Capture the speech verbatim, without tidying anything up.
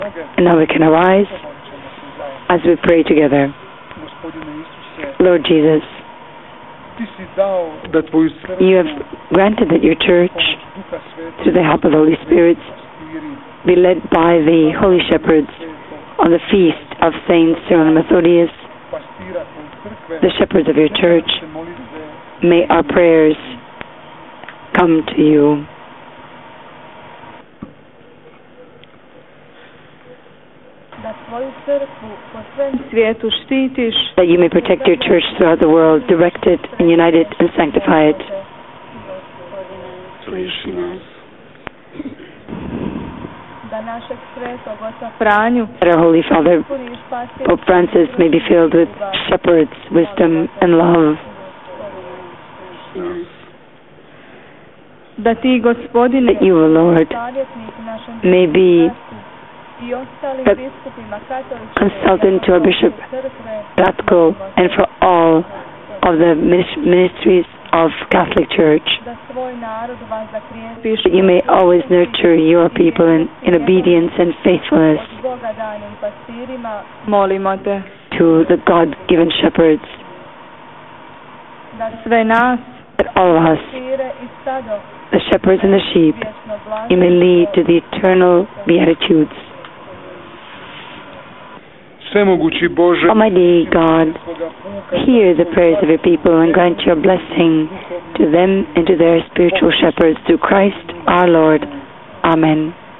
And now we can arise as we pray together. Lord Jesus, you have granted that your church, through the help of the Holy Spirit, be led by the Holy Shepherds on the feast of Saints Cyril and Methodius, the shepherds of your church. May our prayers come to you. That you may protect your church throughout the world, direct it and unite it and sanctify it. That our Holy Father, Pope Francis, may be filled with shepherds, wisdom, and love. That you, O Lord, may be the consultant to our Bishop Ratko and for all of the ministries of Catholic Church, that you may always nurture your people in, in obedience and faithfulness to the God-given shepherds, that all of us, the shepherds and the sheep, you may lead to the eternal beatitudes. Almighty God, hear the prayers of your people and grant your blessing to them and to their spiritual shepherds through Christ our Lord. Amen.